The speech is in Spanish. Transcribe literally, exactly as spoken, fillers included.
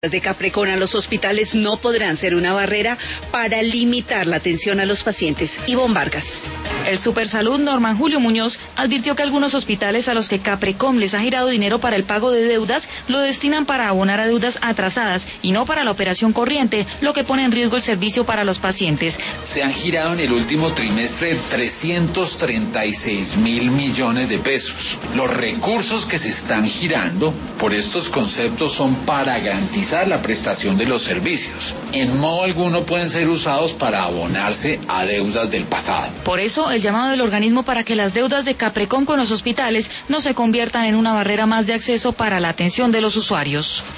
de Caprecon a los hospitales no podrán ser una barrera para limitar la atención a los pacientes. Ivonne Vargas. El Supersalud Norman Julio Muñoz advirtió que algunos hospitales a los que Caprecon les ha girado dinero para el pago de deudas lo destinan para abonar a deudas atrasadas y no para la operación corriente, lo que pone en riesgo el servicio para los pacientes. Se han girado en el último trimestre trescientos treinta y seis mil millones de pesos. Los recursos que se están girando por estos conceptos son para garantizar la prestación de los servicios. En modo alguno pueden ser usados para abonarse a deudas del pasado. Por eso, el llamado del organismo para que las deudas de Caprecon con los hospitales no se conviertan en una barrera más de acceso para la atención de los usuarios.